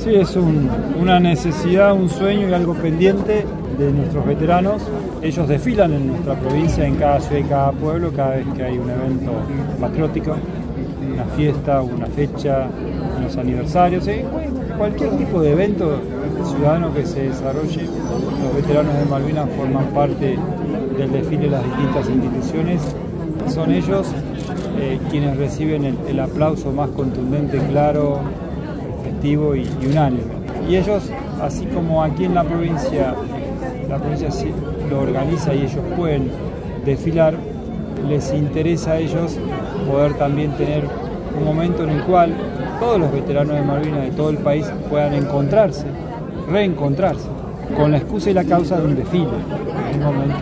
Sí, es una necesidad, un sueño y algo pendiente de nuestros veteranos. Ellos desfilan en nuestra provincia, en cada ciudad y cada pueblo, cada vez que hay un evento patriótico, una fiesta, una fecha, unos aniversarios, cualquier tipo de evento ciudadano que se desarrolle. Los veteranos de Malvinas forman parte del desfile de las distintas instituciones. Son ellos quienes reciben el aplauso más contundente, claro, festivo y unánime. Y ellos, así como aquí en la provincia sí lo organiza y ellos pueden desfilar, les interesa a ellos poder también tener un momento en el cual todos los veteranos de Malvinas de todo el país puedan reencontrarse, con la excusa y la causa de un desfile, un momento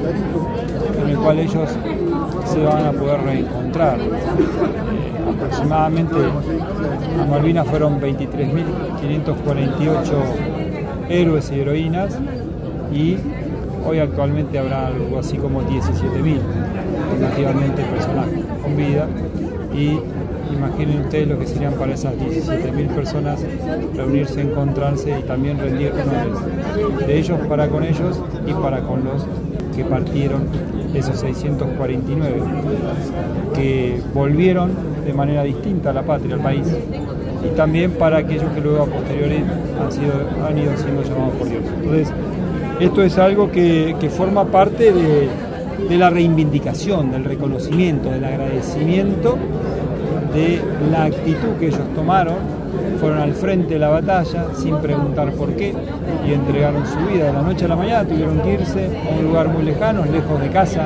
en el cual ellos se van a poder reencontrar. Aproximadamente a Malvinas fueron 23.548 héroes y heroínas y hoy actualmente habrá algo así como 17.000 relativamente personas con vida, y imaginen ustedes lo que serían para esas 17.000 personas reunirse, encontrarse y también rendir honores de ellos para con ellos y para con los que partieron, esos 649 que volvieron de manera distinta a la patria, al país, y también para aquellos que luego a posteriori han ido siendo llamados por Dios. Entonces, esto es algo que forma parte de la reivindicación, del reconocimiento, del agradecimiento de la actitud que ellos tomaron. Fueron al frente de la batalla sin preguntar por qué y entregaron su vida. De la noche a la mañana tuvieron que irse a un lugar muy lejano, lejos de casa,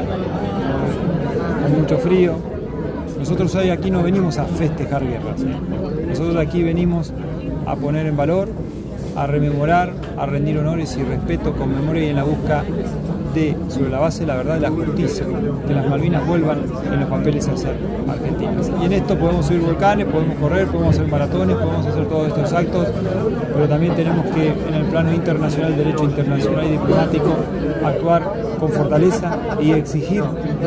con mucho frío. Nosotros hoy aquí no venimos a festejar guerras, nosotros aquí venimos a poner en valor, a rememorar, a rendir honores y respeto con memoria y en la busca sobre la base de la verdad y la justicia, que las Malvinas vuelvan en los papeles a ser argentinas. Y en esto podemos subir volcanes, podemos correr, podemos hacer maratones, podemos hacer todos estos actos, pero también tenemos que, en el plano internacional, derecho internacional y diplomático, actuar con fortaleza y exigir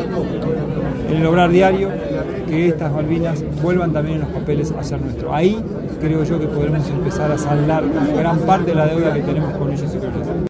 en el obrar diario que estas Malvinas vuelvan también en los papeles a ser nuestro. Ahí creo yo que podremos empezar a saldar gran parte de la deuda que tenemos con ellos y con ellos.